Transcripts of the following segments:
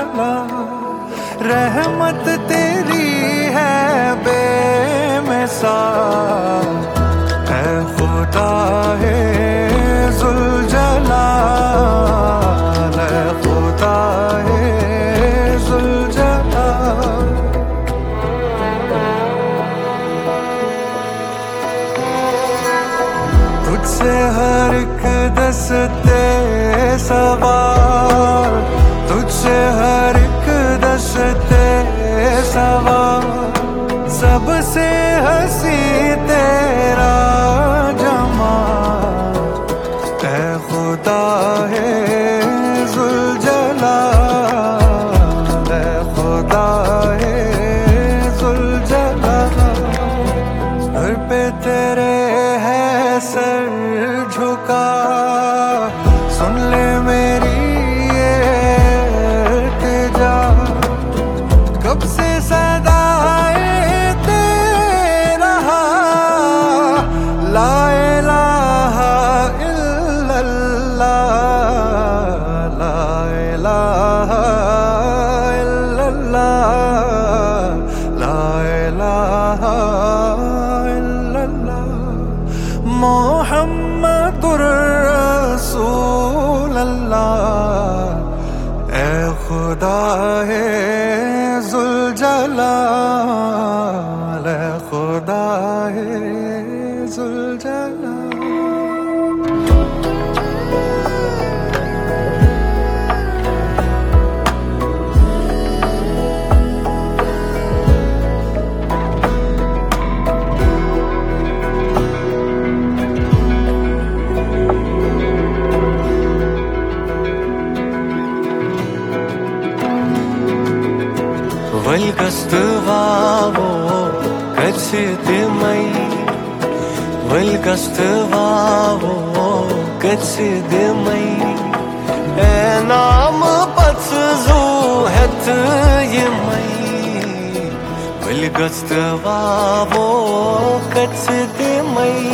जुलझला। रहमत तेरी है बेमिसाल, ऐ खुदा है जुलझलाल, ऐ खुदा है जुलझलाल। तुझसे हर एक दस्ते सवाल, तुझसे हर एक दस्ते सवाल, सबसे हंसी तेरा जमाल, ऐ खुदा है जुलझलाल, ऐ खुदा है जुलझलाल। सर पे तेरे है सर झुका, सुन ले मेरी ये इल्तिजा। कब से सदाए तेरा ला इलाहा इल्लल्लाह, ला इलाहा इल्लल्लाह, ला इलाहा इल्लल्लाह। मोहम्मदुर रसूल अल्लाह, ऐ खुदा है जुलझलाल, ऐ खुदा है जुलझलाल। Velgastvavo katsidimai, velgastvavo katsidimai. Enam pats zu het yimai, velgastvavo katsidimai,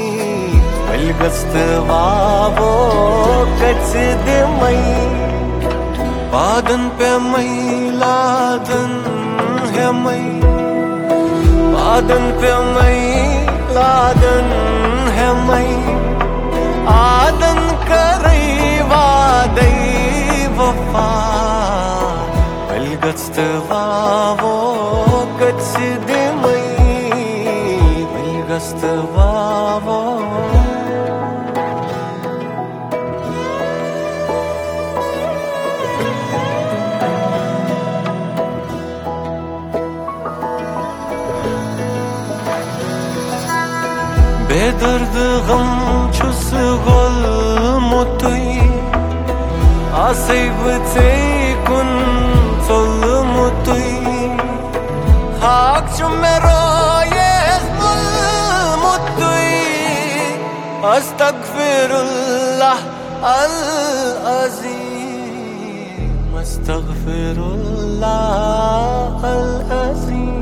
velgastvavo katsidimai. Badan pe मैलादन है मई, बादन पे मैलादन है मई। आदन करई वादई वफा, velgastvavo katsidimai, velgastvavo. बेदर्द गम छुस गोल मुतुई, आसिब ते कुन चोल मुतुई। हाक चुमेरो ये मुल मुतुई, अस्तगफिरुल्लाह अल अज़ीम, अस्तगफिरुल्लाह अल अज़ीम,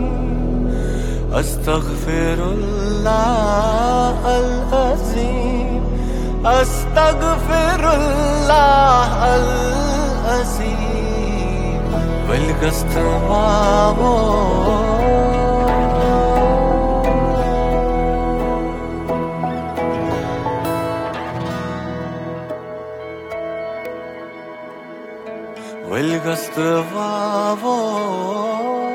अस्तगफिरुल्लाह अल अज़ीम, अस्तगफिरुल्लाह अल अज़ीम। velgastvavo velgastvavo